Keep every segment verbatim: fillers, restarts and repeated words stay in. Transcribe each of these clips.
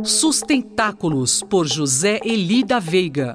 Sustentáculos, por José Eli da Veiga.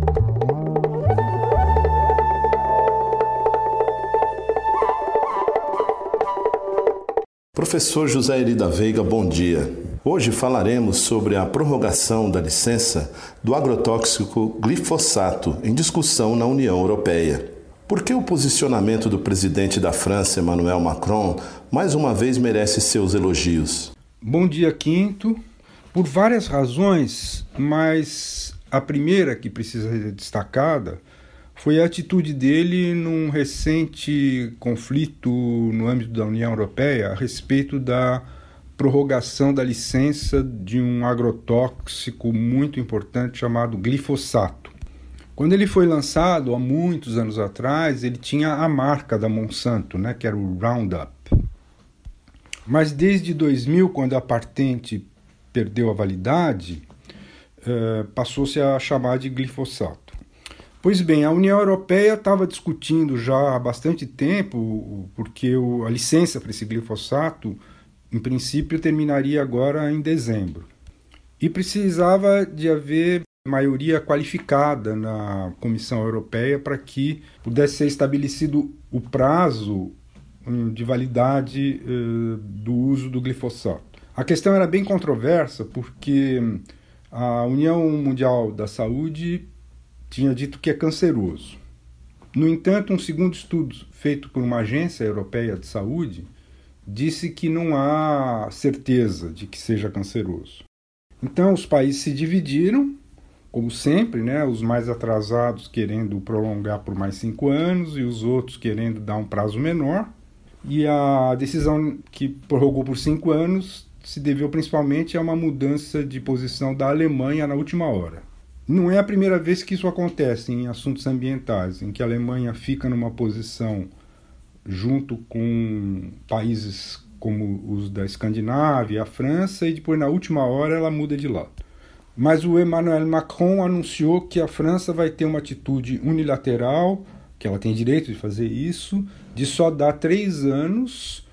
Professor José Eli da Veiga, bom dia. Hoje falaremos sobre a prorrogação da licença do agrotóxico glifosato em discussão na União Europeia. Por que o posicionamento do presidente da França, Emmanuel Macron, mais uma vez merece seus elogios? Bom dia, Quinto. Por várias razões, mas a primeira que precisa ser destacada foi a atitude dele num recente conflito no âmbito da União Europeia a respeito da prorrogação da licença de um agrotóxico muito importante chamado glifosato. Quando ele foi lançado, há muitos anos atrás, ele tinha a marca da Monsanto, né, que era o Roundup. Mas desde dois mil, quando a patente perdeu a validade, eh, passou-se a chamar de glifosato. Pois bem, a União Europeia estava discutindo já há bastante tempo, porque o, a licença para esse glifosato, em princípio, terminaria agora em dezembro. E precisava de haver maioria qualificada na Comissão Europeia para que pudesse ser estabelecido o prazo de validade eh, do uso do glifosato. A questão era bem controversa porque a União Mundial da Saúde tinha dito que é canceroso. No entanto, um segundo estudo feito por uma agência europeia de saúde disse que não há certeza de que seja canceroso. Então, os países se dividiram, como sempre, né, os mais atrasados querendo prolongar por mais cinco anos e os outros querendo dar um prazo menor. E a decisão que prorrogou por cinco anos se deveu principalmente a uma mudança de posição da Alemanha na última hora. Não é a primeira vez que isso acontece em assuntos ambientais, em que a Alemanha fica numa posição junto com países como os da Escandinávia, a França, e depois na última hora ela muda de lado. Mas o Emmanuel Macron anunciou que a França vai ter uma atitude unilateral, que ela tem direito de fazer isso, de só dar três anos,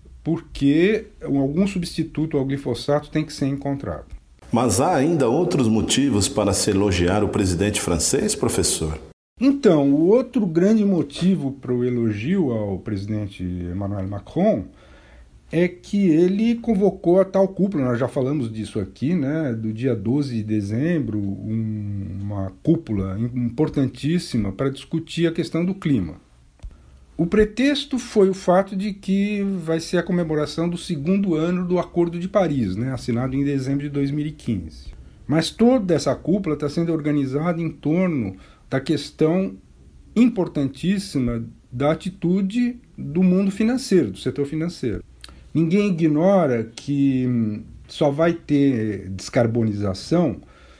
porque algum substituto ao glifosato tem que ser encontrado. Mas há ainda outros motivos para se elogiar o presidente francês, professor? Então, o outro grande motivo para o elogio ao presidente Emmanuel Macron é que ele convocou a tal cúpula, nós já falamos disso aqui, né, do dia doze de dezembro, um, uma cúpula importantíssima para discutir a questão do clima. O pretexto foi o fato de que vai ser a comemoração do segundo ano do Acordo de Paris, né, assinado em dezembro de dois mil e quinze. Mas toda essa cúpula está sendo organizada em torno da questão importantíssima da atitude do mundo financeiro, do setor financeiro. Ninguém ignora que só vai ter descarbonização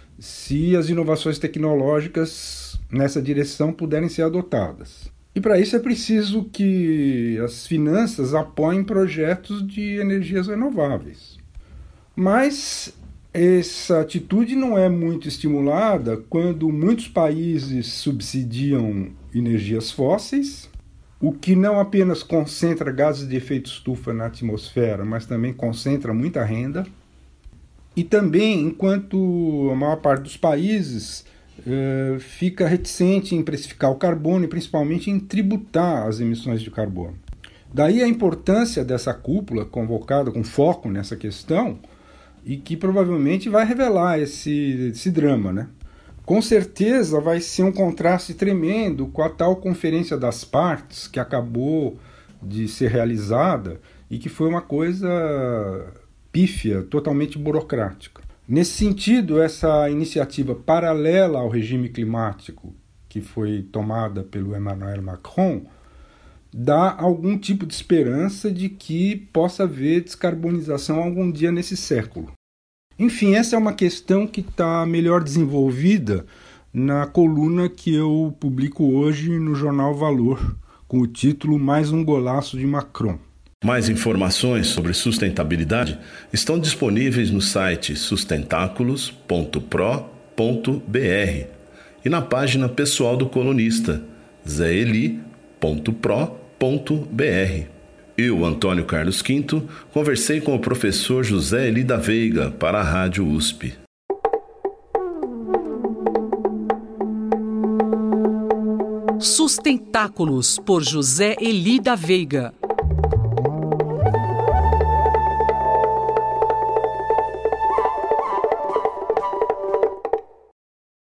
se as inovações tecnológicas nessa direção puderem ser adotadas. E para isso é preciso que as finanças apoiem projetos de energias renováveis. Mas essa atitude não é muito estimulada quando muitos países subsidiam energias fósseis, o que não apenas concentra gases de efeito estufa na atmosfera, mas também concentra muita renda. E também, enquanto a maior parte dos países Uh, fica reticente em precificar o carbono e principalmente em tributar as emissões de carbono. Daí a importância dessa cúpula convocada com foco nessa questão e que provavelmente vai revelar esse, esse drama, né? Com certeza vai ser um contraste tremendo com a tal Conferência das Partes que acabou de ser realizada e que foi uma coisa pífia, totalmente burocrática. Nesse sentido, essa iniciativa paralela ao regime climático que foi tomada pelo Emmanuel Macron dá algum tipo de esperança de que possa haver descarbonização algum dia nesse século. Enfim, essa é uma questão que está melhor desenvolvida na coluna que eu publico hoje no jornal Valor, com o título Mais um Golaço de Macron. Mais informações sobre sustentabilidade estão disponíveis no site sustentáculos ponto pro ponto br e na página pessoal do colunista zé eli ponto pro ponto br. Eu, Antônio Carlos Quinto, conversei com o professor José Eli da Veiga para a Rádio U S P. Sustentáculos, por José Eli da Veiga.